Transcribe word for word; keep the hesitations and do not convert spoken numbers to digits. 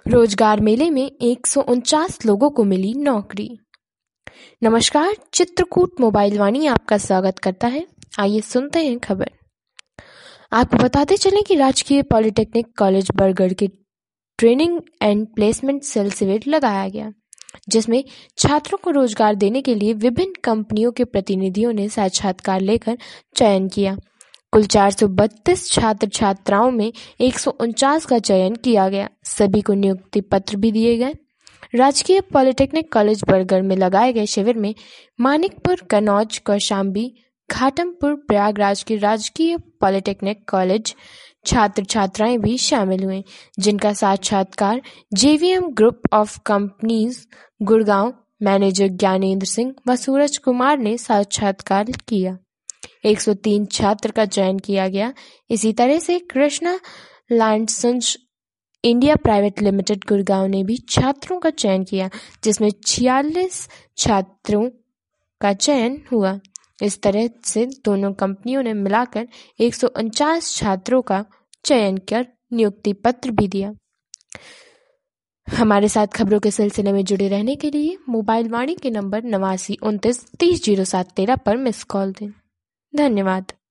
रोजगार मेले में एक सौ उनचास लोगों को मिली नौकरी। नमस्कार, चित्रकूट मोबाइल वाणी आपका स्वागत करता है। आइए सुनते हैं खबर। आपको बताते चलें कि राजकीय पॉलिटेक्निक कॉलेज बरगढ़ के ट्रेनिंग एंड प्लेसमेंट सेल शिविर लगाया गया, जिसमें छात्रों को रोजगार देने के लिए विभिन्न कंपनियों के प्रतिनिधियों ने साक्षात्कार लेकर चयन किया। कुल चार सौ बत्तीस छात्र छात्राओं में एक सौ उनचास का चयन किया गया। सभी को नियुक्ति पत्र भी दिए गए। राजकीय पॉलिटेक्निक कॉलेज बरगढ़ में लगाए गए शिविर में मानिकपुर, कन्नौज, कौशाम्बी, घाटमपुर, प्रयागराज के राजकीय पॉलिटेक्निक कॉलेज छात्र छात्राएं भी शामिल हुए, जिनका साक्षात्कार JVM group of companies Gurgaon manager Gyanendra Singh व सूरज कुमार ने साक्षात्कार किया। एक सौ तीन छात्र का चयन किया गया। इसी तरह से Krishna Landsons India private limited Gurgaon ने भी छात्रों का चयन किया, जिसमें छियालीस छात्रों का चयन हुआ। इस तरह से दोनों कंपनियों ने मिलाकर एक सौ उनचास छात्रों का चयन कर नियुक्ति पत्र भी दिया। हमारे साथ खबरों के सिलसिले में जुड़े रहने के लिए मोबाइल वाणी के नंबर नवासी उनतीस तीस जीरो सात तेरह पर मिस कॉल दें। धन्यवाद।